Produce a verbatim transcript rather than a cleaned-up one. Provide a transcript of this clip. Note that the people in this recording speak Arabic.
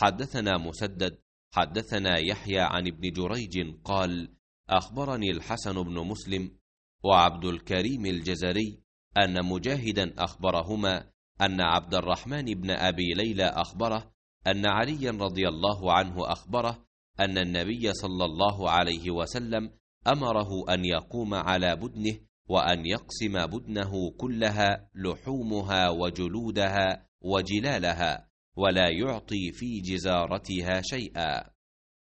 حدثنا مسدد حدثنا يحيى عن ابن جريج قال أخبرني الحسن بن مسلم وعبد الكريم الجزري أن مجاهدا أخبرهما أن عبد الرحمن بن أبي ليلى أخبره أن عليا رضي الله عنه أخبره أن النبي صلى الله عليه وسلم أمره أن يقوم على بدنه وأن يقسم بدنه كلها لحومها وجلودها وجلالها ولا يعطي في جزارتها شيئا.